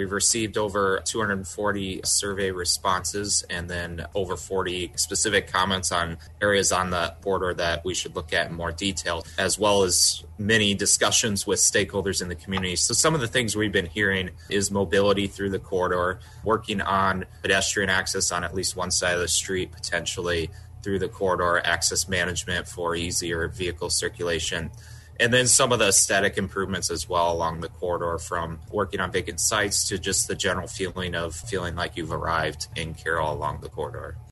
we've received over 240 survey responses and then over 40 specific comments on areas on the border that we should look at in more detail, as well as many discussions with stakeholders in the community. So some of the things we've been hearing is mobility through the corridor, working on pedestrian access on at least one side of the street, potentially through the corridor, access management for easier vehicle circulation. And then some of the aesthetic improvements as well along the corridor, from working on vacant sites to just the general feeling of feeling like you've arrived in Carroll along the corridor.